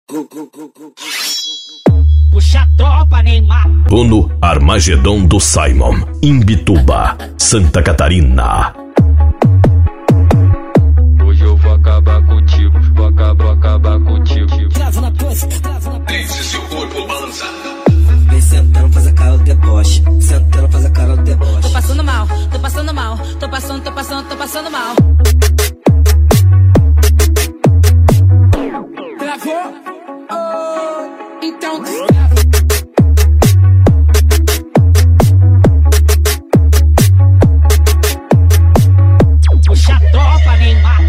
Puxa a tropa, Neymar. Uno Armagedon do Simon, Imbituba, Santa Catarina. Hoje eu vou acabar contigo, vou acabar contigo. Trava na pose, trava na pose. Deixe seu corpo balançar. Vem sentando, faz a cara do deboche. Sentando, faz a cara do deboche. Tô passando mal, tô passando mal. Tô passando mal. Travou? Oh, então puxa a tropa, Neymar.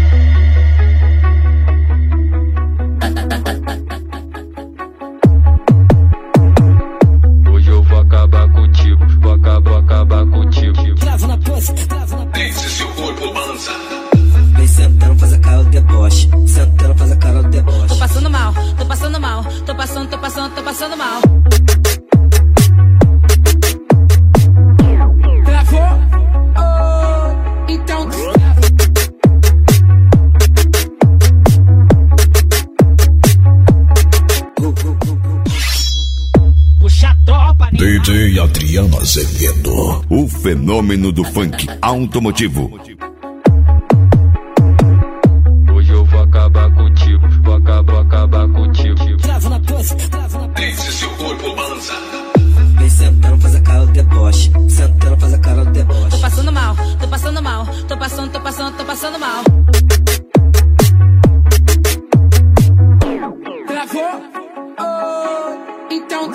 Hoje eu vou acabar contigo, vou acabar contigo. Trava na pose, trava na pose. Deixe seu corpo balançar. Vem sentando, faz a cara do deboche. Sentando, faz a cara do deboche. Tô passando mal, tô passando mal. Tô passando mal. Travou? Oh, então puxa a tropa, Neymar. DJ Adriano Azevedo, O fenômeno do funk automotivo. Hoje eu vou acabar contigo, vou acabar contigo. Trava na pose, trava na pose. deixe seu corpo balançar. Vem sentando, faz a cara do deboche. Sentando, faz a cara do deboche. Tô passando mal, tô passando mal. Tô passando mal. Travou? Oh, então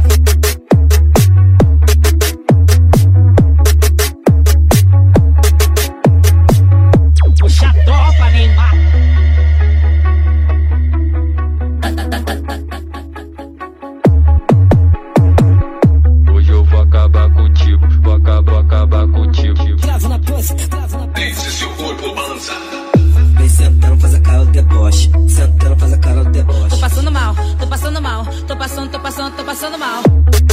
puxa a tropa, Neymar. Hoje eu vou acabar contigo, vou acabar contigo. Trava na pose, trava na pose. Deixe seu corpo balançar. Vem sentando, faz a cara do deboche. Sentando, faz a cara do deboche. Tô passando mal. Tô passando mal.